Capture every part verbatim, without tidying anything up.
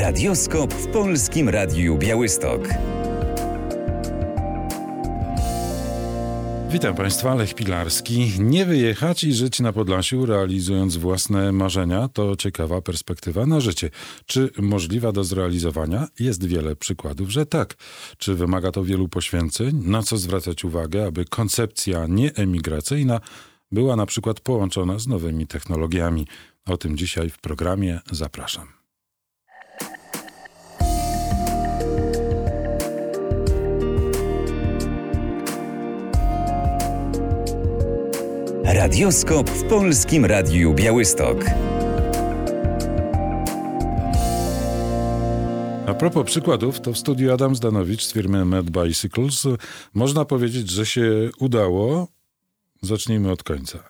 Radioskop w Polskim Radiu Białystok. Witam Państwa, Lech Pilarski. Nie wyjechać i żyć na Podlasiu, realizując własne marzenia, to ciekawa perspektywa na życie. Czy możliwa do zrealizowania? Jest wiele przykładów, że tak. Czy wymaga to wielu poświęceń? Na co zwracać uwagę, aby koncepcja nieemigracyjna była na przykład połączona z nowymi technologiami? O tym dzisiaj w programie. Zapraszam. Radioskop w Polskim Radiu Białystok. A propos przykładów, to w studiu Adam Zdanowicz z firmy Med Bicycles. Można powiedzieć, że się udało. Zacznijmy od końca.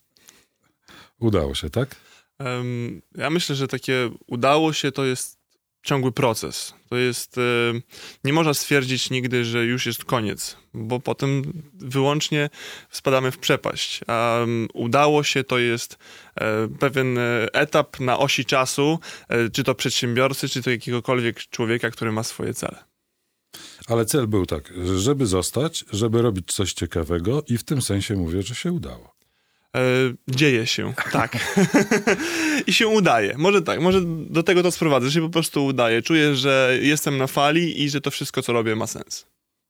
Udało się, tak? Um, ja myślę, że takie udało się to jest ciągły proces. To jest, y, nie można stwierdzić nigdy, że już jest koniec, bo potem wyłącznie spadamy w przepaść. A um, udało się to jest y, pewien y, etap na osi czasu, y, czy to przedsiębiorcy, czy to jakiegokolwiek człowieka, który ma swoje cele. Ale cel był tak, żeby zostać, żeby robić coś ciekawego i w tym sensie mówię, że się udało. Dzieje się, tak. I się udaje. Może tak, może do tego to sprowadzę, że się po prostu udaje. Czuję, że jestem na fali i że to wszystko, co robię, ma sens.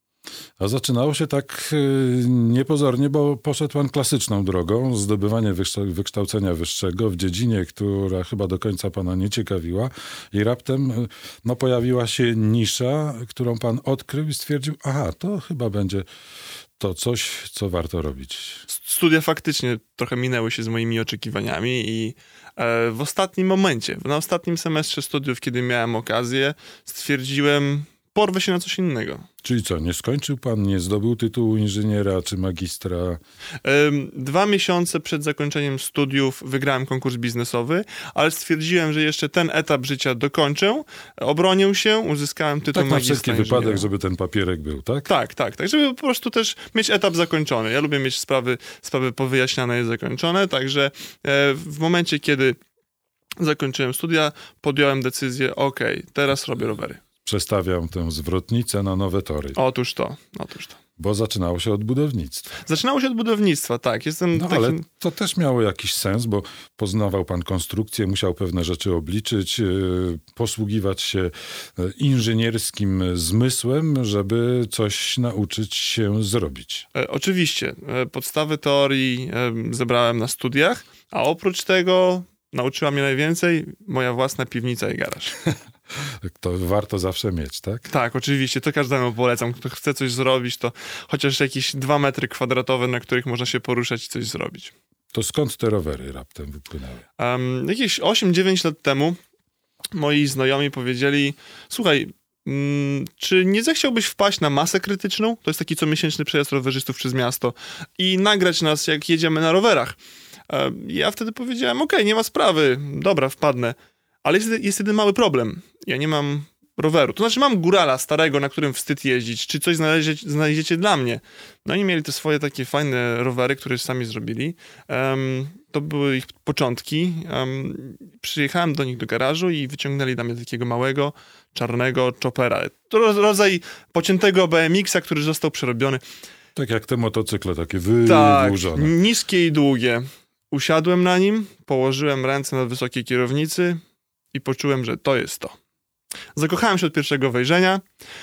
A zaczynało się tak yy, niepozornie, bo poszedł pan klasyczną drogą, zdobywanie wykształcenia wyższego w dziedzinie, która chyba do końca pana nie ciekawiła i raptem yy, no, pojawiła się nisza, którą pan odkrył i stwierdził, aha, to chyba będzie to coś, co warto robić. Studia faktycznie trochę minęły się z moimi oczekiwaniami i e, w ostatnim momencie, na ostatnim semestrze studiów, kiedy miałem okazję, stwierdziłem, porwę się na coś innego. Czyli co, nie skończył pan, nie zdobył tytułu inżyniera czy magistra? Dwa miesiące przed zakończeniem studiów wygrałem konkurs biznesowy, ale stwierdziłem, że jeszcze ten etap życia dokończę, obronię się, uzyskałem tytuł tak magistra Tak na wszelki inżyniera. wypadek, żeby ten papierek był, tak? Tak, tak, tak, żeby po prostu też mieć etap zakończony. Ja lubię mieć sprawy, sprawy powyjaśniane i zakończone, także w momencie, kiedy zakończyłem studia, podjąłem decyzję, okej, teraz robię rowery. Przestawiam tę zwrotnicę na nowe tory. Otóż to, otóż to. Bo zaczynało się od budownictwa. Zaczynało się od budownictwa, tak. Jestem no takim... ale to też miało jakiś sens, bo poznawał pan konstrukcję, musiał pewne rzeczy obliczyć, yy, posługiwać się yy, inżynierskim zmysłem, żeby coś nauczyć się zrobić. E, oczywiście. E, podstawy teorii e, zebrałem na studiach, a oprócz tego nauczyła mnie najwięcej moja własna piwnica i garaż. To warto zawsze mieć, tak? Tak, oczywiście. To każdemu polecam. Kto chce coś zrobić, to chociaż jakieś dwa metry kwadratowe, na których można się poruszać i coś zrobić. To skąd te rowery raptem wypłynęły? Um, jakieś osiem dziewięć lat temu moi znajomi powiedzieli, słuchaj, mm, czy nie zechciałbyś wpaść na masę krytyczną? To jest taki comiesięczny przejazd rowerzystów przez miasto i nagrać nas, jak jedziemy na rowerach. Um, ja wtedy powiedziałem, okej, okay, nie ma sprawy, dobra, wpadnę. Ale jest, jest jeden mały problem. Ja nie mam roweru. To znaczy mam górala starego, na którym wstyd jeździć. Czy coś znajdziecie, znajdziecie dla mnie? No oni mieli te swoje takie fajne rowery, które sami zrobili. Um, to były ich początki. Um, przyjechałem do nich do garażu i wyciągnęli dla mnie takiego małego, czarnego chopera. To rodzaj pociętego B M X a, który został przerobiony. Tak jak te motocykle, takie wydłużone. Tak, niskie i długie. Usiadłem na nim, położyłem ręce na wysokiej kierownicy i poczułem, że to jest to. Zakochałem się od pierwszego wejrzenia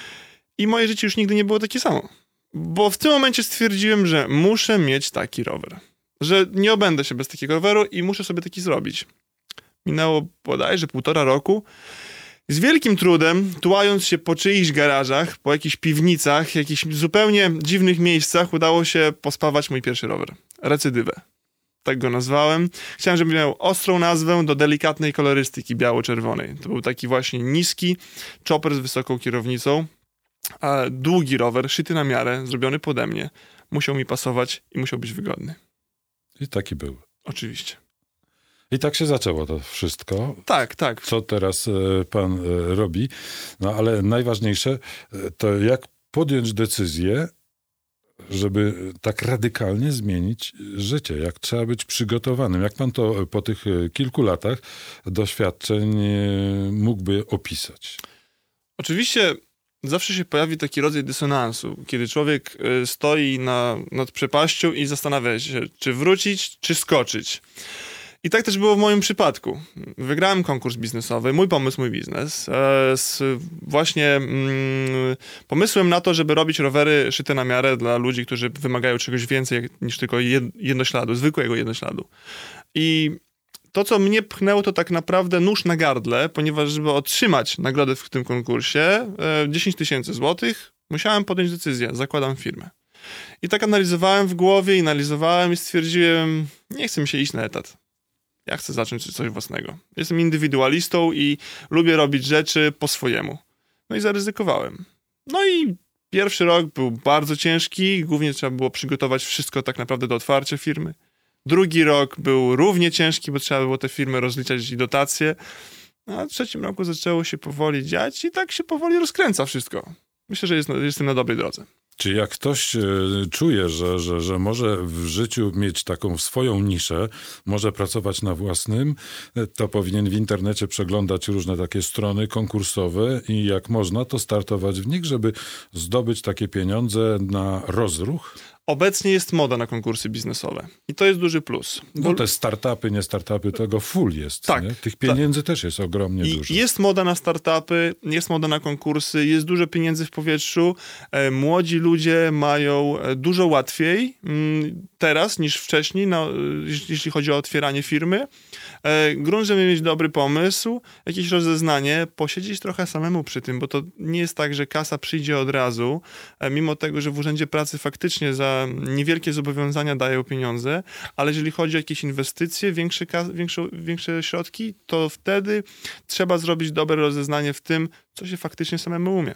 i moje życie już nigdy nie było takie samo. Bo w tym momencie stwierdziłem, że muszę mieć taki rower. Że nie obędę się bez takiego roweru i muszę sobie taki zrobić. Minęło bodajże półtora roku. Z wielkim trudem, tułając się po czyichś garażach, po jakichś piwnicach, jakichś zupełnie dziwnych miejscach, udało się pospawać mój pierwszy rower. Recydywę. Tak go nazwałem. Chciałem, żeby miał ostrą nazwę do delikatnej kolorystyki biało-czerwonej. To był taki właśnie niski chopper z wysoką kierownicą, a długi rower, szyty na miarę, zrobiony pode mnie. Musiał mi pasować i musiał być wygodny. I taki był. Oczywiście. I tak się zaczęło to wszystko. Tak, tak. Co teraz e, pan e, robi. No ale najważniejsze e, to jak podjąć decyzję, żeby tak radykalnie zmienić życie, jak trzeba być przygotowanym. Jak pan to po tych kilku latach doświadczeń mógłby opisać? Oczywiście zawsze się pojawi taki rodzaj dysonansu, kiedy człowiek stoi na, nad przepaścią i zastanawia się, czy wrócić, czy skoczyć. I tak też było w moim przypadku. Wygrałem konkurs biznesowy, mój pomysł, mój biznes, z właśnie mm, pomysłem na to, żeby robić rowery szyte na miarę dla ludzi, którzy wymagają czegoś więcej niż tylko jednośladu, zwykłego jednośladu. I to, co mnie pchnęło, to tak naprawdę nóż na gardle, ponieważ żeby otrzymać nagrodę w tym konkursie, dziesięć tysięcy złotych, musiałem podjąć decyzję, zakładam firmę. I tak analizowałem w głowie, analizowałem i stwierdziłem, nie chcę mi się iść na etat. Ja chcę zacząć coś własnego. Jestem indywidualistą i lubię robić rzeczy po swojemu. No i zaryzykowałem. No i pierwszy rok był bardzo ciężki, głównie trzeba było przygotować wszystko tak naprawdę do otwarcia firmy. Drugi rok był równie ciężki, bo trzeba było te firmy rozliczać i dotacje. A w trzecim roku zaczęło się powoli dziać i tak się powoli rozkręca wszystko. Myślę, że jest, jestem na dobrej drodze. Czy jak ktoś czuje, że, że, że może w życiu mieć taką swoją niszę, może pracować na własnym, to powinien w internecie przeglądać różne takie strony konkursowe i jak można, to startować w nich, żeby zdobyć takie pieniądze na rozruch? Obecnie jest moda na konkursy biznesowe i to jest duży plus. Bo... No te startupy, nie startupy, tego full jest. Tak, nie? Tych pieniędzy tak. też jest ogromnie I dużo. Jest moda na startupy, jest moda na konkursy, jest dużo pieniędzy w powietrzu. E, młodzi ludzie mają dużo łatwiej m, teraz niż wcześniej, no, jeśli chodzi o otwieranie firmy. E, grunt, żeby mieć dobry pomysł, jakieś rozeznanie, posiedzieć trochę samemu przy tym, bo to nie jest tak, że kasa przyjdzie od razu, e, mimo tego, że w Urzędzie Pracy faktycznie za niewielkie zobowiązania dają pieniądze, ale jeżeli chodzi o jakieś inwestycje, większe, większe, większe środki, to wtedy trzeba zrobić dobre rozeznanie w tym, co się faktycznie samemu umie.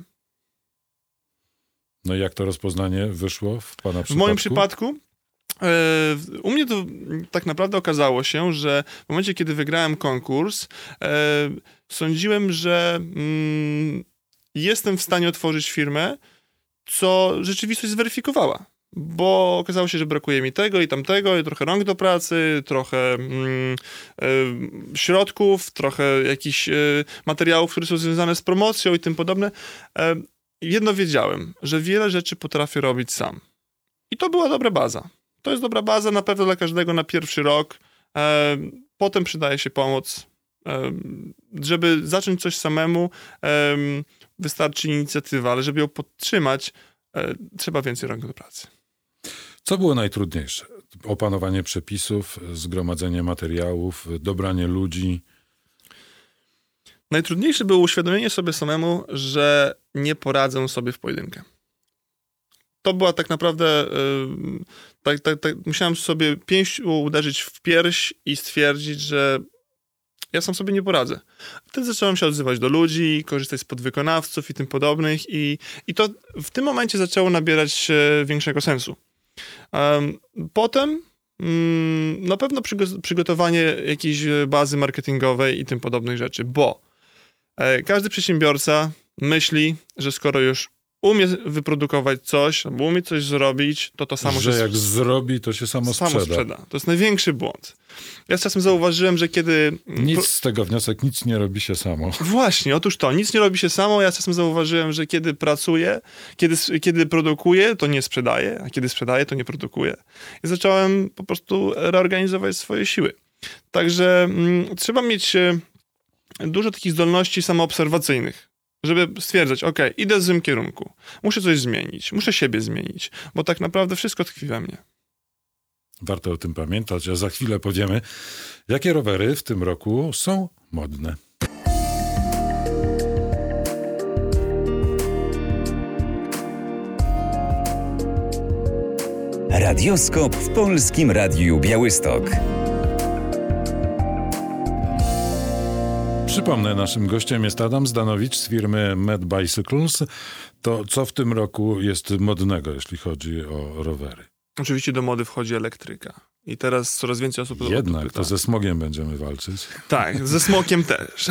No i jak to rozpoznanie wyszło w pana przypadku? W moim przypadku e, u mnie to tak naprawdę okazało się, że w momencie, kiedy wygrałem konkurs, e, sądziłem, że mm, jestem w stanie otworzyć firmę, co rzeczywistość zweryfikowała. Bo okazało się, że brakuje mi tego i tamtego, i trochę rąk do pracy, trochę mm, y, środków, trochę jakichś y, materiałów, które są związane z promocją i tym podobne. Y, jedno wiedziałem, że wiele rzeczy potrafię robić sam. I to była dobra baza. To jest dobra baza na pewno dla każdego na pierwszy rok. Y, potem przydaje się pomoc. Y, żeby zacząć coś samemu, y, wystarczy inicjatywa, ale żeby ją podtrzymać, y, trzeba więcej rąk do pracy. Co było najtrudniejsze? Opanowanie przepisów, zgromadzenie materiałów, dobranie ludzi? Najtrudniejsze było uświadomienie sobie samemu, że nie poradzę sobie w pojedynkę. To była tak naprawdę... Yy, tak, tak, tak, musiałem sobie pięścią uderzyć w pierś i stwierdzić, że ja sam sobie nie poradzę. Wtedy zacząłem się odzywać do ludzi, korzystać z podwykonawców i tym podobnych i, i to w tym momencie zaczęło nabierać większego sensu. Um, potem um, na pewno przygo- przygotowanie jakiejś bazy marketingowej i tym podobnych rzeczy, bo e, każdy przedsiębiorca myśli, że skoro już umie wyprodukować coś, albo umie coś zrobić, to to samo że się... jak z... zrobi, to się samo, samo sprzeda. sprzeda. To jest największy błąd. Ja z czasem zauważyłem, że kiedy... Nic z tego wniosek, nic nie robi się samo. Właśnie, otóż to, nic nie robi się samo. Ja czasem zauważyłem, że kiedy pracuję, kiedy, kiedy produkuję, to nie sprzedaję, a kiedy sprzedaję, to nie produkuję. I zacząłem po prostu reorganizować swoje siły. Także mm, trzeba mieć e, dużo takich zdolności samoobserwacyjnych, żeby stwierdzać, ok, idę w złym kierunku, muszę coś zmienić, muszę siebie zmienić, bo tak naprawdę wszystko tkwi we mnie. Warto o tym pamiętać, a za chwilę powiemy, jakie rowery w tym roku są modne. Radioskop w Polskim Radiu Białystok. Przypomnę, naszym gościem jest Adam Zdanowicz z firmy Med Bicycles. To co w tym roku jest modnego, jeśli chodzi o rowery? Oczywiście do mody wchodzi elektryka. I teraz coraz więcej osób... Jednak, to ze smogiem będziemy walczyć. Tak, ze smokiem też.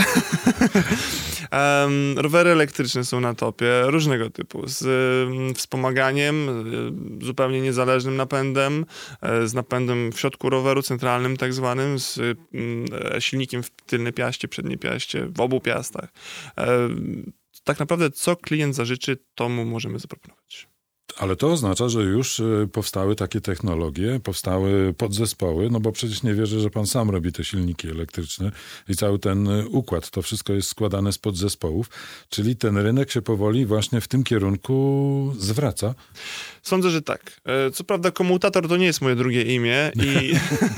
um, rowery elektryczne są na topie, różnego typu. Z um, wspomaganiem, y, zupełnie niezależnym napędem, y, z napędem w środku roweru centralnym tak zwanym, z y, silnikiem w tylnej piaście, przedniej piaście, w obu piastach. Y, tak naprawdę co klient zażyczy, to mu możemy zaproponować. Ale to oznacza, że już y, powstały takie technologie, powstały podzespoły, no bo przecież nie wierzę, że pan sam robi te silniki elektryczne i cały ten y, układ, to wszystko jest składane z podzespołów, czyli ten rynek się powoli właśnie w tym kierunku zwraca. Sądzę, że tak. Co prawda komutator to nie jest moje drugie imię i,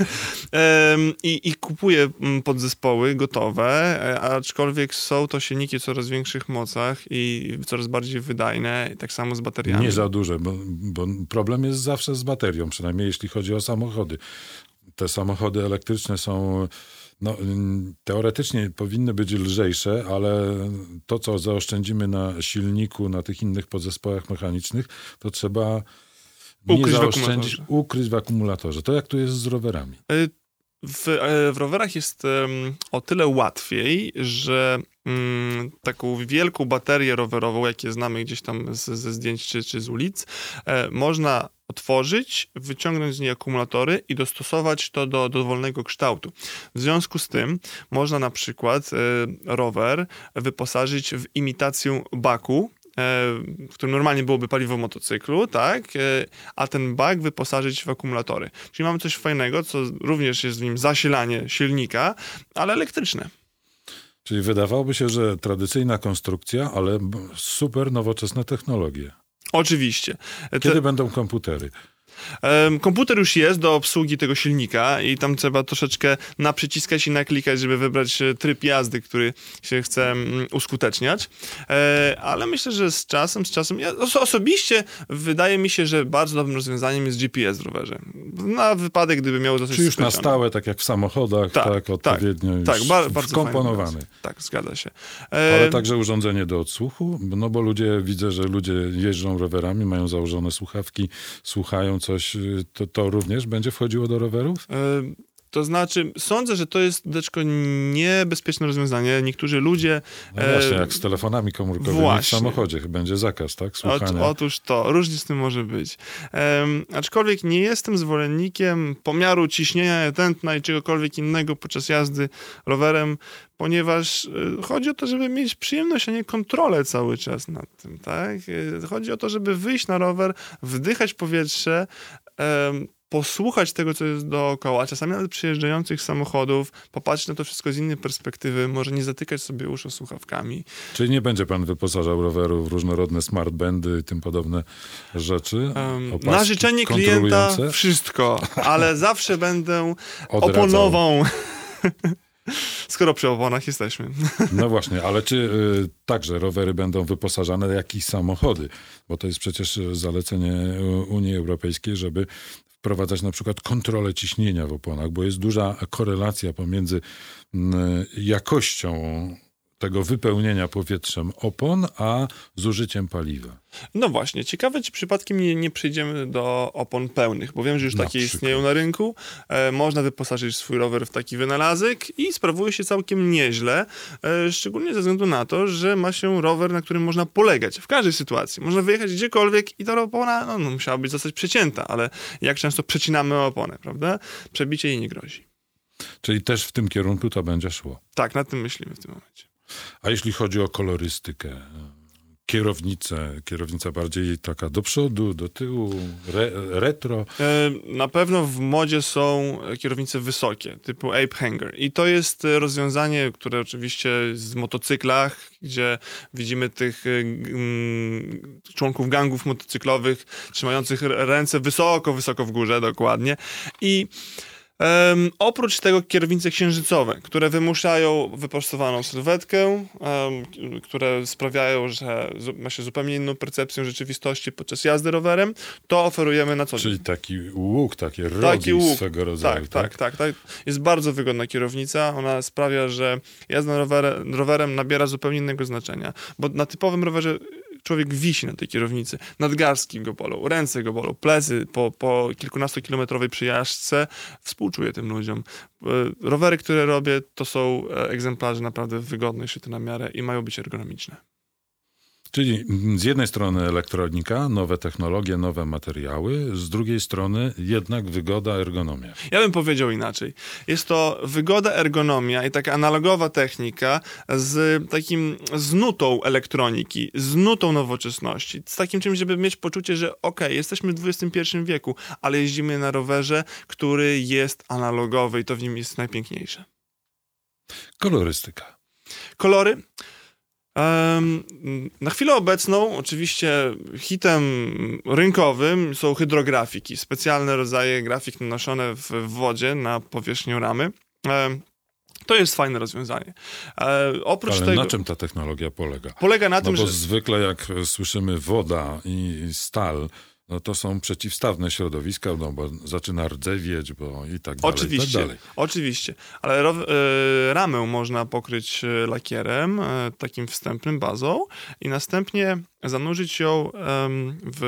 em, i, i kupuję podzespoły gotowe, aczkolwiek są to silniki o coraz większych mocach i coraz bardziej wydajne, i tak samo z bateriami. Nie za duże, bo, bo problem jest zawsze z baterią, przynajmniej jeśli chodzi o samochody. Te samochody elektryczne są... No, teoretycznie powinny być lżejsze, ale to, co zaoszczędzimy na silniku, na tych innych podzespołach mechanicznych, to trzeba nie ukryć zaoszczędzić, w ukryć w akumulatorze. To jak tu jest z rowerami? W, w rowerach jest um, o tyle łatwiej, że um, taką wielką baterię rowerową, jakie znamy gdzieś tam z, ze zdjęć czy, czy z ulic, e, można otworzyć, wyciągnąć z niej akumulatory i dostosować to do dowolnego kształtu. W związku z tym można na przykład e, rower wyposażyć w imitację baku, w którym normalnie byłoby paliwo w motocyklu, tak? A ten bak wyposażyć w akumulatory. Czyli mamy coś fajnego, co również jest w nim zasilanie silnika, ale elektryczne. Czyli wydawałoby się, że tradycyjna konstrukcja, ale super nowoczesne technologie. Oczywiście. Kiedy Te... będą komputery? Komputer już jest do obsługi tego silnika i tam trzeba troszeczkę naprzyciskać i naklikać, żeby wybrać tryb jazdy, który się chce uskuteczniać. Ale myślę, że z czasem, z czasem... Ja osobiście wydaje mi się, że bardzo dobrym rozwiązaniem jest G P S w rowerze. Na wypadek, gdyby miało zostać Czy już skręcone. na stałe, tak jak w samochodach, tak, tak odpowiednio tak, już tak, bardzo wkomponowany. Tak, zgadza się. Ale także urządzenie do odsłuchu, no bo ludzie, widzę, że ludzie jeżdżą rowerami, mają założone słuchawki, słuchają coś, to, to również będzie wchodziło do rowerów? To znaczy, sądzę, że to jest deczko niebezpieczne rozwiązanie. Niektórzy ludzie... No właśnie, e... jak z telefonami komórkowymi właśnie. W samochodzie będzie zakaz, tak? Słuchania. O, otóż to, różnie z tym może być. Um, aczkolwiek nie jestem zwolennikiem pomiaru ciśnienia tętna i czegokolwiek innego podczas jazdy rowerem, ponieważ y, chodzi o to, żeby mieć przyjemność, a nie kontrolę cały czas nad tym, tak? Y, chodzi o to, żeby wyjść na rower, wdychać powietrze, y, posłuchać tego, co jest dookoła, czasami nawet przyjeżdżających samochodów, popatrzeć na to wszystko z innej perspektywy, może nie zatykać sobie uszu słuchawkami. Czyli nie będzie pan wyposażał roweru w różnorodne smartbandy i tym podobne rzeczy? Um, na życzenie klienta wszystko, ale zawsze będę Odradzał. oponował... Skoro przy oponach jesteśmy. No właśnie, ale czy y, także rowery będą wyposażane jak i samochody? Bo to jest przecież zalecenie Unii Europejskiej, żeby wprowadzać na przykład kontrolę ciśnienia w oponach, bo jest duża korelacja pomiędzy y, jakością tego wypełnienia powietrzem opon, a zużyciem paliwa. No właśnie, ciekawe, czy przypadkiem nie, nie przejdziemy do opon pełnych, bo wiem, że już na takie przykład. istnieją na rynku. E, można wyposażyć swój rower w taki wynalazek i sprawuje się całkiem nieźle, e, szczególnie ze względu na to, że ma się rower, na którym można polegać w każdej sytuacji. Można wyjechać gdziekolwiek i ta opona no, no, musiałaby zostać przecięta, ale jak często przecinamy oponę, prawda? Przebicie jej nie grozi. Czyli też w tym kierunku to będzie szło. Tak, nad tym myślimy w tym momencie. A jeśli chodzi o kolorystykę, kierownicę, kierownica bardziej taka do przodu, do tyłu, re, retro? Na pewno w modzie są kierownice wysokie, typu Ape Hanger. I to jest rozwiązanie, które oczywiście jest w motocyklach, gdzie widzimy tych mm, członków gangów motocyklowych trzymających ręce wysoko, wysoko w górze, dokładnie. I Um, oprócz tego kierownice księżycowe, które wymuszają wyprostowaną sylwetkę, um, które sprawiają, że ma się zupełnie inną percepcję rzeczywistości podczas jazdy rowerem, to oferujemy na co dzień. Czyli taki łuk, takie rogi taki łuk. swego rodzaju, tak, tak? Tak, tak, tak. Jest bardzo wygodna kierownica. Ona sprawia, że jazda rowerem, rowerem nabiera zupełnie innego znaczenia, bo na typowym rowerze człowiek wisi na tej kierownicy, nadgarstki go bolą, ręce go bolą, plecy po, po kilkunastokilometrowej przejażdżce. Współczuję tym ludziom. Rowery, które robię, to są egzemplarze naprawdę wygodne, szyte na miarę i mają być ergonomiczne. Czyli z jednej strony elektronika, nowe technologie, nowe materiały, z drugiej strony jednak wygoda, ergonomia. Ja bym powiedział inaczej. Jest to wygoda, ergonomia i taka analogowa technika z takim, z nutą elektroniki, z nutą nowoczesności, z takim czymś, żeby mieć poczucie, że okej, okay, jesteśmy w dwudziestym pierwszym wieku, ale jeździmy na rowerze, który jest analogowy i to w nim jest najpiękniejsze. Kolorystyka. Kolory? Um, na chwilę obecną oczywiście hitem rynkowym są hydrografiki, specjalne rodzaje grafik nanoszone w wodzie na powierzchnię ramy. Um, to jest fajne rozwiązanie. E, oprócz Ale tego, na czym ta technologia polega? Polega na no tym, bo że... zwykle jak słyszymy woda i stal, no to są przeciwstawne środowiska, no bo zaczyna rdzewieć, bo i tak dalej, Oczywiście, i tak dalej. oczywiście. Ale ro, y, ramę można pokryć lakierem, y, takim wstępnym bazą i następnie zanurzyć ją y, w,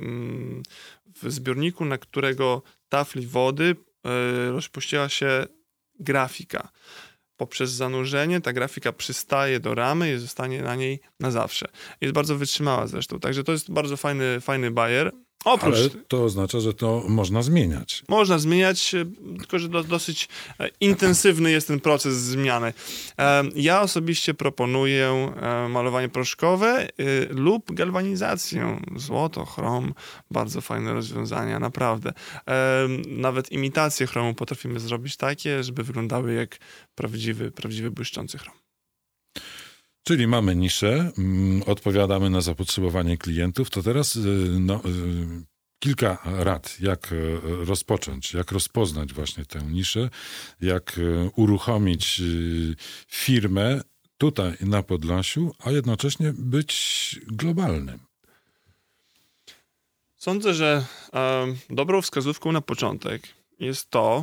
y, w zbiorniku, na którego tafli wody y, rozpuściła się grafika. Poprzez zanurzenie ta grafika przystaje do ramy i zostanie na niej na zawsze. Jest bardzo wytrzymała zresztą, także to jest bardzo fajny, fajny bajer. Oprócz... Ale to oznacza, że to można zmieniać. Można zmieniać, tylko że do, dosyć intensywny jest ten proces zmiany. Ja osobiście proponuję malowanie proszkowe lub galwanizację. Złoto, chrom, bardzo fajne rozwiązania, naprawdę. Nawet imitacje chromu potrafimy zrobić takie, żeby wyglądały jak prawdziwy, prawdziwy błyszczący chrom. Czyli mamy niszę, mm, odpowiadamy na zapotrzebowanie klientów, to teraz y, no, y, kilka rad, jak y, rozpocząć, jak rozpoznać właśnie tę niszę, jak y, uruchomić y, firmę tutaj na Podlasiu, a jednocześnie być globalnym. Sądzę, że e, dobrą wskazówką na początek jest to,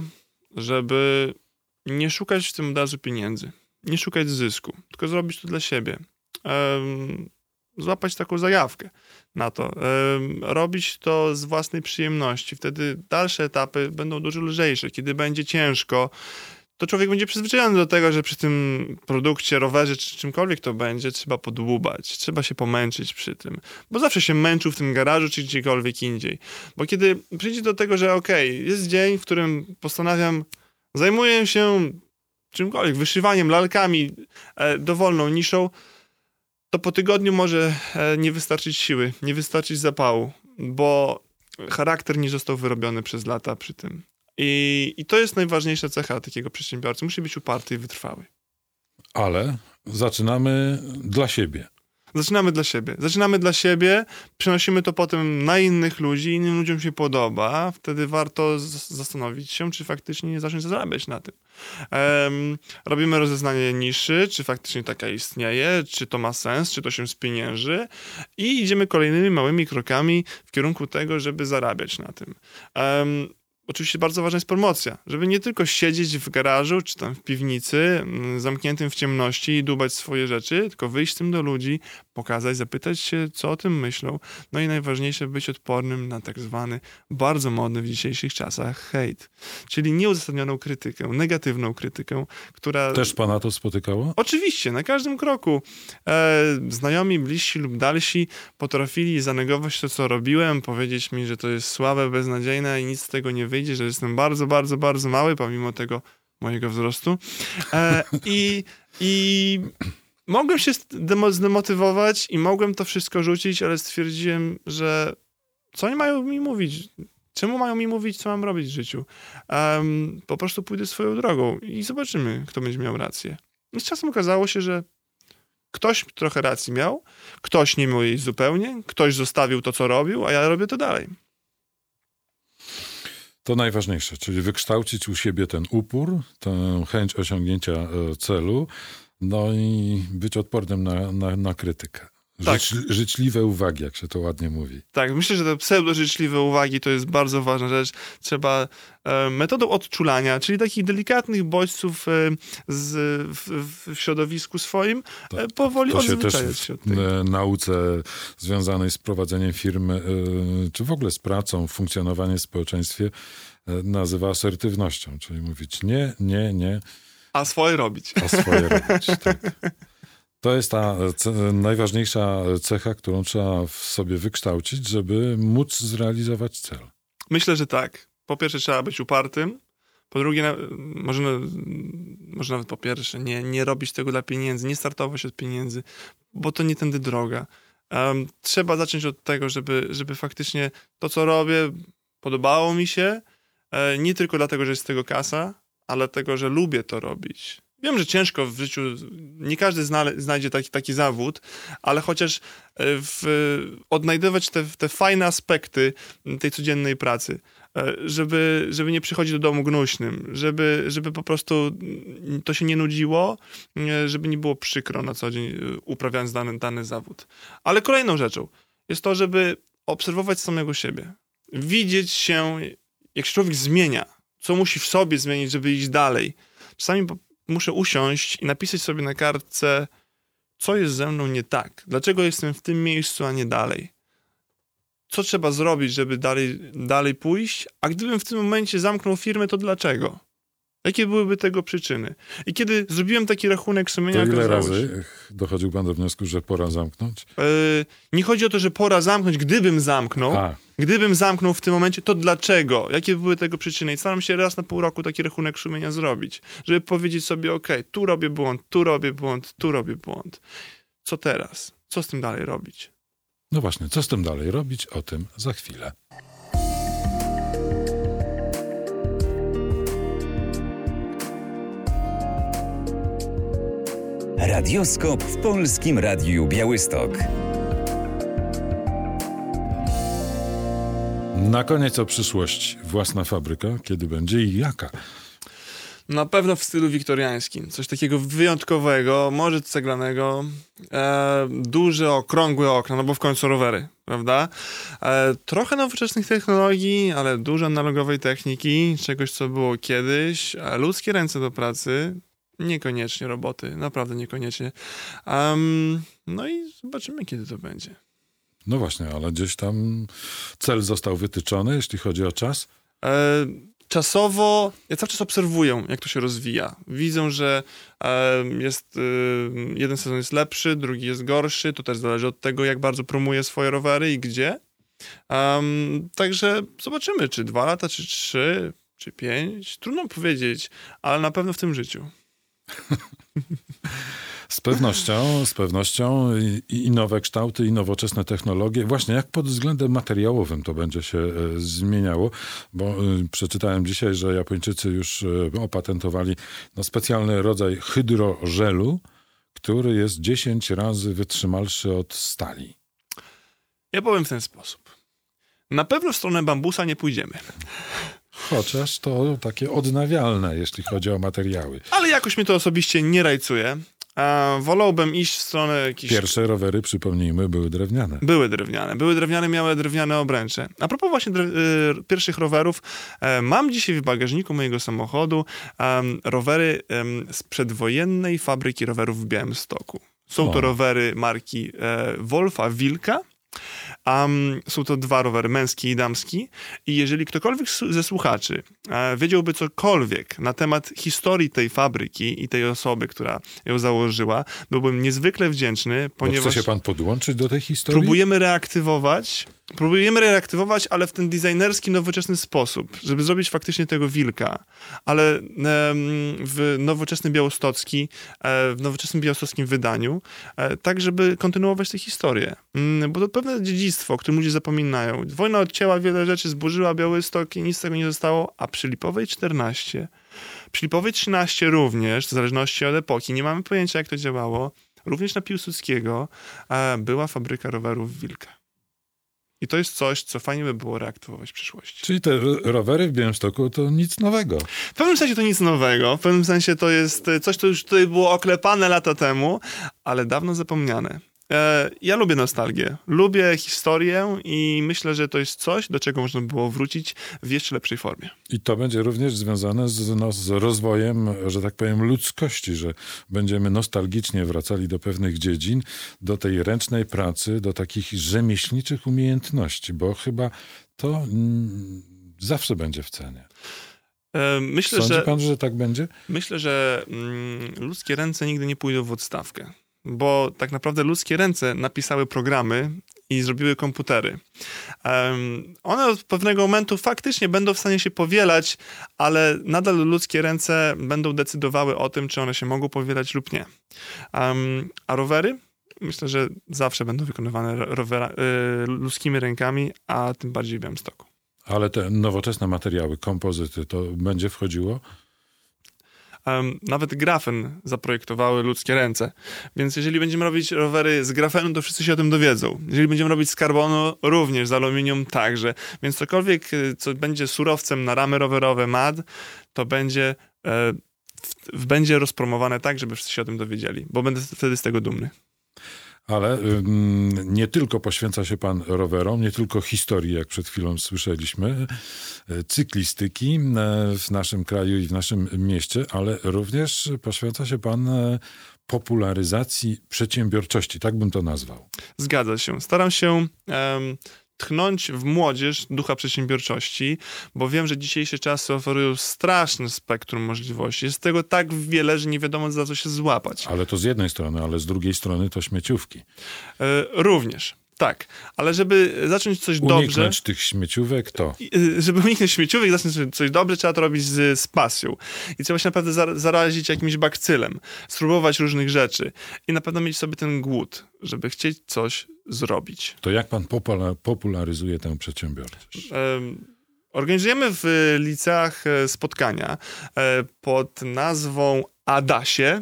żeby nie szukać w tym od razu pieniędzy. Nie szukać zysku, tylko zrobić to dla siebie. Um, złapać taką zajawkę na to. Um, robić to z własnej przyjemności. Wtedy dalsze etapy będą dużo lżejsze. Kiedy będzie ciężko, to człowiek będzie przyzwyczajony do tego, że przy tym produkcie, rowerze czy czymkolwiek to będzie, trzeba podłubać, trzeba się pomęczyć przy tym. Bo zawsze się męczył w tym garażu czy gdziekolwiek indziej. Bo kiedy przyjdzie do tego, że okej, okay, jest dzień, w którym postanawiam, zajmuję się czymkolwiek, wyszywaniem, lalkami, e, dowolną niszą, to po tygodniu może e, nie wystarczyć siły, nie wystarczyć zapału, bo charakter nie został wyrobiony przez lata przy tym. I, i to jest najważniejsza cecha takiego przedsiębiorcy. Musi być uparty i wytrwały. Ale zaczynamy dla siebie. Zaczynamy dla siebie. Zaczynamy dla siebie, przenosimy to potem na innych ludzi, innym ludziom się podoba, wtedy warto z- zastanowić się, czy faktycznie nie zacząć zarabiać na tym. Um, robimy rozeznanie niszy, czy faktycznie taka istnieje, czy to ma sens, czy to się spienięży i idziemy kolejnymi małymi krokami w kierunku tego, żeby zarabiać na tym. Um, Oczywiście bardzo ważna jest promocja, żeby nie tylko siedzieć w garażu czy tam w piwnicy zamkniętym w ciemności i dłubać swoje rzeczy, tylko wyjść z tym do ludzi, pokazać, zapytać się, co o tym myślą. No i najważniejsze, być odpornym na tak zwany, bardzo modny w dzisiejszych czasach hejt. Czyli nieuzasadnioną krytykę, negatywną krytykę, która... Też pana to spotykało? Oczywiście, na każdym kroku. E, znajomi, bliżsi lub dalsi potrafili zanegować to, co robiłem, powiedzieć mi, że to jest słabe, beznadziejne i nic z tego nie wyjdzie, że jestem bardzo, bardzo, bardzo mały, pomimo tego mojego wzrostu. E, i, I mogłem się zdemotywować i mogłem to wszystko rzucić, ale stwierdziłem, że co oni mają mi mówić? Czemu mają mi mówić, co mam robić w życiu? Um, po prostu pójdę swoją drogą i zobaczymy, kto będzie miał rację. I z czasem okazało się, że ktoś trochę racji miał, ktoś nie miał jej zupełnie, ktoś zostawił to, co robił, a ja robię to dalej. To najważniejsze, czyli wykształcić u siebie ten upór, tę chęć osiągnięcia celu, no i być odpornym na, na, na krytykę. Tak. Życz, życzliwe uwagi, jak się to ładnie mówi. Tak, myślę, że te pseudo-życzliwe uwagi to jest bardzo ważna rzecz. Trzeba e, metodą odczulania, czyli takich delikatnych bodźców e, z, w, w środowisku swoim, tak. e, powoli to się odzwyczajać też się od tego. w nauce związanej z prowadzeniem firmy, e, czy w ogóle z pracą, funkcjonowaniem w społeczeństwie e, nazywa asertywnością, czyli mówić nie, nie, nie. A swoje robić. A swoje robić, tak. To jest ta ce- najważniejsza cecha, którą trzeba w sobie wykształcić, żeby móc zrealizować cel. Myślę, że tak. Po pierwsze trzeba być upartym. Po drugie, na, może, może nawet po pierwsze, nie, nie robić tego dla pieniędzy, nie startować od pieniędzy, bo to nie tędy droga. Um, trzeba zacząć od tego, żeby, żeby faktycznie to, co robię, podobało mi się. E, nie tylko dlatego, że jest z tego kasa, ale dlatego, że lubię to robić. Wiem, że ciężko w życiu, nie każdy zna, znajdzie taki, taki zawód, ale chociaż w, odnajdywać te, te fajne aspekty tej codziennej pracy, żeby, żeby nie przychodzić do domu gnuśnym, żeby, żeby po prostu to się nie nudziło, żeby nie było przykro na co dzień uprawiając dany, dany zawód. Ale kolejną rzeczą jest to, żeby obserwować samego siebie. Widzieć się, jak się człowiek zmienia, co musi w sobie zmienić, żeby iść dalej. Czasami muszę usiąść i napisać sobie na kartce, co jest ze mną nie tak. Dlaczego jestem w tym miejscu, a nie dalej. Co trzeba zrobić, żeby dalej, dalej pójść? A gdybym w tym momencie zamknął firmę, to dlaczego? Jakie byłyby tego przyczyny? I kiedy zrobiłem taki rachunek sumienia... To ile okazało się, razy dochodził pan do wniosku, że pora zamknąć? Yy, nie chodzi o to, że pora zamknąć, gdybym zamknął. A. Gdybym zamknął w tym momencie, to dlaczego? Jakie były tego przyczyny? I staram się raz na pół roku taki rachunek sumienia zrobić, żeby powiedzieć sobie, okej, okay, tu robię błąd, tu robię błąd, tu robię błąd. Co teraz? Co z tym dalej robić? No właśnie, co z tym dalej robić? O tym za chwilę. Radioskop w Polskim Radiu Białystok. Na koniec o przyszłości. Własna fabryka, kiedy będzie i jaka? Na pewno w stylu wiktoriańskim. Coś takiego wyjątkowego, może ceglanego, e, duże, okrągłe okna, no bo w końcu rowery, prawda? E, trochę nowoczesnych technologii, ale dużo analogowej techniki, czegoś, co było kiedyś, a ludzkie ręce do pracy, niekoniecznie roboty, naprawdę niekoniecznie. Um, no i zobaczymy, kiedy to będzie. No właśnie, ale gdzieś tam cel został wytyczony, jeśli chodzi o czas? E, Czasowo, ja cały czas obserwuję, jak to się rozwija. Widzę, że e, jest, e, jeden sezon jest lepszy, drugi jest gorszy. To też zależy od tego, jak bardzo promuje swoje rowery i gdzie. Um, także zobaczymy, czy dwa lata, czy trzy, czy pięć. Trudno powiedzieć, ale na pewno w tym życiu. Z pewnością, z pewnością i, i nowe kształty, i nowoczesne technologie. Właśnie jak pod względem materiałowym to będzie się e, zmieniało, bo e, przeczytałem dzisiaj, że Japończycy już e, opatentowali no, specjalny rodzaj hydrożelu, który jest dziesięć razy wytrzymalszy od stali. Ja powiem w ten sposób. Na pewno w stronę bambusa nie pójdziemy. Chociaż to takie odnawialne, jeśli chodzi o materiały. Ale jakoś mnie to osobiście nie rajcuje. A wolałbym iść w stronę jakichś... Pierwsze rowery, przypomnijmy, były drewniane. Były drewniane. Były drewniane, miały drewniane obręcze. A propos właśnie drew- y, pierwszych rowerów, e, mam dzisiaj w bagażniku mojego samochodu um, rowery um, z przedwojennej fabryki rowerów w Białymstoku. Są to O. rowery marki e, Wolfa Wilka. Um, są to dwa rowery, męski i damski. I jeżeli ktokolwiek ze słuchaczy e, wiedziałby cokolwiek na temat historii tej fabryki i tej osoby, która ją założyła, byłbym niezwykle wdzięczny, ponieważ... Chce się pan podłączyć do tej historii? Próbujemy reaktywować, próbujemy reaktywować, ale w ten designerski, nowoczesny sposób, żeby zrobić faktycznie tego wilka, ale em, w nowoczesny białostocki, e, w nowoczesnym białostockim wydaniu, e, tak, żeby kontynuować tę historię. Mm, bo to pewne dziedzictwo, o którym ludzie zapominają. Wojna odcięła wiele rzeczy, zburzyła Białystok i nic z tego nie zostało, a przy Lipowej czternaście, przy Lipowej trzynaście również, w zależności od epoki, nie mamy pojęcia, jak to działało, również na Piłsudskiego e, była fabryka rowerów Wilka. I to jest coś, co fajnie by było reaktywować w przyszłości. Czyli te rowery w Białymstoku to nic nowego. W pewnym sensie to nic nowego. W pewnym sensie to jest coś, co już tutaj było oklepane lata temu, ale dawno zapomniane. E, ja lubię nostalgię. Lubię historię i myślę, że to jest coś, do czego można było wrócić w jeszcze lepszej formie. I to będzie również związane z, no, z rozwojem, że tak powiem, ludzkości, że będziemy nostalgicznie wracali do pewnych dziedzin, do tej ręcznej pracy, do takich rzemieślniczych umiejętności, bo chyba to mm, zawsze będzie w cenie. E, myślę, Sądzi że, pan, że tak będzie? myślę, że mm, ludzkie ręce nigdy nie pójdą w odstawkę. bo tak naprawdę ludzkie ręce napisały programy i zrobiły komputery. Um, one od pewnego momentu faktycznie będą w stanie się powielać, ale nadal ludzkie ręce będą decydowały o tym, czy one się mogą powielać lub nie. Um, a rowery? Myślę, że zawsze będą wykonywane rowera, y, ludzkimi rękami, a tym bardziej w Białymstoku. Ale te nowoczesne materiały, kompozyty, to będzie wchodziło? Um, nawet grafen zaprojektowały ludzkie ręce. Więc jeżeli będziemy robić rowery z grafenu, to wszyscy się o tym dowiedzą. Jeżeli będziemy robić z karbonu, również z aluminium także. Więc cokolwiek, co będzie surowcem na ramy rowerowe M A D, to będzie, e, w, będzie rozpromowane tak, żeby wszyscy się o tym dowiedzieli. Bo będę wtedy z tego dumny. Ale ym, nie tylko poświęca się pan rowerom, nie tylko historii, jak przed chwilą słyszeliśmy, cyklistyki w naszym kraju i w naszym mieście, ale również poświęca się pan popularyzacji przedsiębiorczości, tak bym to nazwał. Zgadza się. Staram się um, tchnąć w młodzież ducha przedsiębiorczości, bo wiem, że dzisiejsze czasy oferują straszne spektrum możliwości. Jest tego tak wiele, że nie wiadomo, za co się złapać. Ale to z jednej strony, ale z drugiej strony to śmieciówki. E, również. Tak, ale żeby zacząć coś Uniknąć dobrze... Uniknąć tych śmieciówek, to... Żeby uniknąć śmieciówek, zacząć coś dobrze, trzeba to robić z, z pasją. I trzeba się naprawdę za, zarazić jakimś bakcylem, spróbować różnych rzeczy i na pewno mieć sobie ten głód, żeby chcieć coś zrobić. To jak pan popula- popularyzuje tę przedsiębiorczość? Um, Organizujemy w liceach spotkania pod nazwą Adasie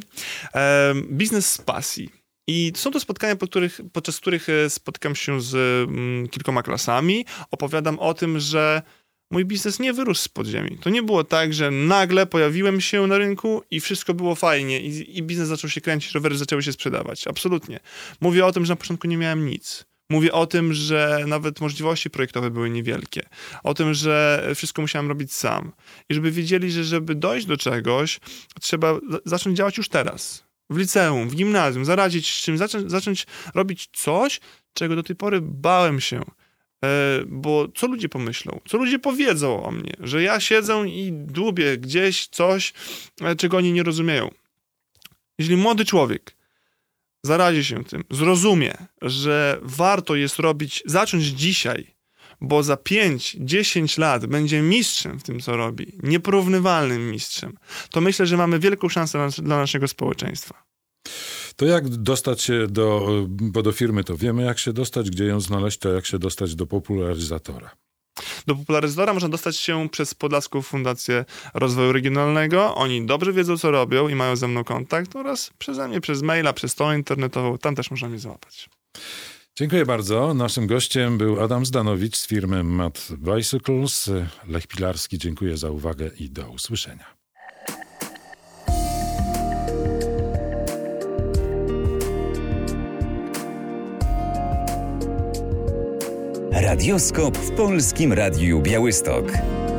Biznes z pasji. I są to spotkania, po których, podczas których spotykam się z mm, kilkoma klasami. Opowiadam o tym, że mój biznes nie wyrósł spod ziemi. To nie było tak, że nagle pojawiłem się na rynku i wszystko było fajnie i, i biznes zaczął się kręcić, rowery zaczęły się sprzedawać. Absolutnie. Mówię o tym, że na początku nie miałem nic. Mówię o tym, że nawet możliwości projektowe były niewielkie. O tym, że wszystko musiałem robić sam. I żeby wiedzieli, że żeby dojść do czegoś, trzeba zacząć działać już teraz. W liceum, w gimnazjum, zaradzić z czym, zacząć, zacząć robić coś, czego do tej pory bałem się. E, bo co ludzie pomyślą? Co ludzie powiedzą o mnie? Że ja siedzę i dłubię gdzieś coś, czego oni nie rozumieją. Jeśli młody człowiek zaradzi się tym, zrozumie, że warto jest robić, zacząć dzisiaj, bo za pięć, dziesięć lat będzie mistrzem w tym, co robi, nieporównywalnym mistrzem, to myślę, że mamy wielką szansę dla naszego społeczeństwa. To jak dostać się do, bo do firmy to wiemy, jak się dostać, gdzie ją znaleźć, to jak się dostać do popularyzatora? Do popularyzatora można dostać się przez Podlaską Fundację Rozwoju Regionalnego. Oni dobrze wiedzą, co robią i mają ze mną kontakt oraz przeze mnie, przez maila, przez stronę internetową. Tam też można mnie złapać. Dziękuję bardzo. Naszym gościem był Adam Zdanowicz z firmy M A D Bicycles. Lech Pilarski, dziękuję za uwagę i do usłyszenia. Radioskop w Polskim Radiu Białystok.